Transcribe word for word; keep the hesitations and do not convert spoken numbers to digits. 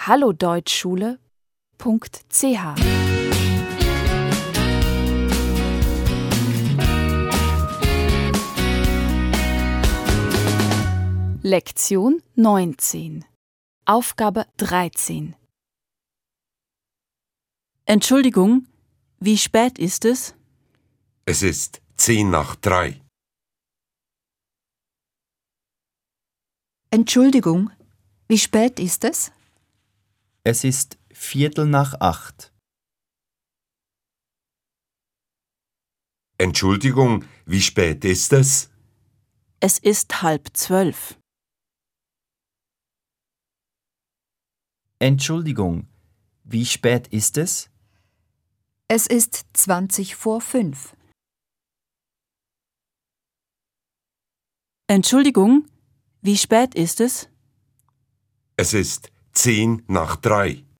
hallodeutschschule punkt c h. Lektion neunzehn. Aufgabe dreizehn. Entschuldigung, wie spät ist es? Es ist zehn nach drei. Entschuldigung, wie spät ist es? Es ist Viertel nach acht. Entschuldigung, wie spät ist es? Es ist halb zwölf. Entschuldigung, wie spät ist es? Es ist zwanzig vor fünf. Entschuldigung, wie spät ist es? Es ist zehn nach drei.